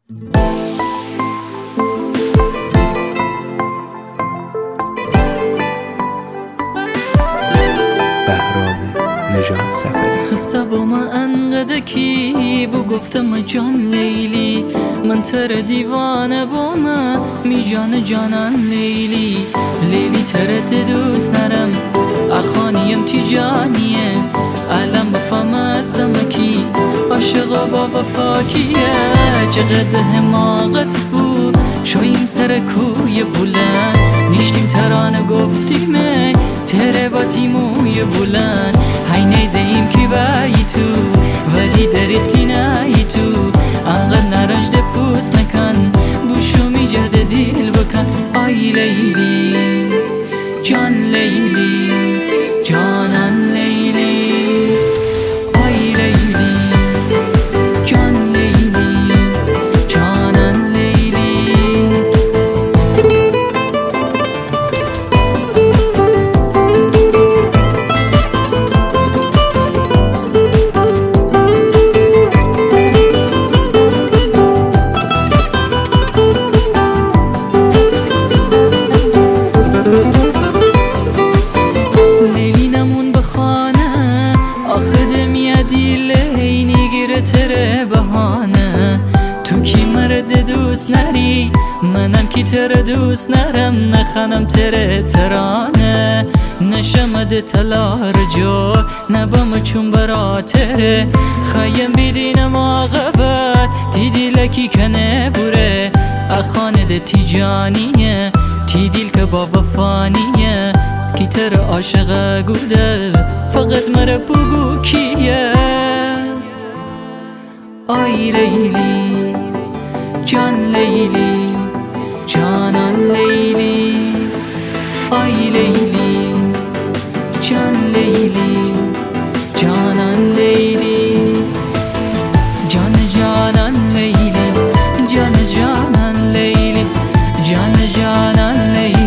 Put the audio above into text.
حسب ما انقدکی بو گفتم جان لیلی من تر دیوانه با ما می جان جانان لیلی لیلی ترت دوست نرم اخانیم تی جانیه علم بفهم سمکی عاشقا با وفاکیه چقدر حماقت بود شویم سر کوی بلند نیشتیم ترانه گفتیم تره با تیموی بلند هی نیزهیم کی بایی تو ولی دریق کی نایی تو انقدر نرنج پوست نکن بوشو می جده دیل بکن آی لیلی جان لیلی جانان لیلی آی لیلی جان لیلی جانان لیلی تره بهانه تو کی مرد دوست نری منم کی تره دوست نرم نخنم تره ترانه نشمد تلار جو نبام چون برا تره خیم بیدینم آقابت دیدی لکی کنه بوره اخانه ده تیجانیه تی دیل که با وفانیه کی تره عاشق گوده فقط مره بگو کیه آی لیلی جان لیلی جانان لیلی آی لیلی جان لیلی جانان لیلی جان جانان لیلی جان جانان لیلی جان جانان لیلی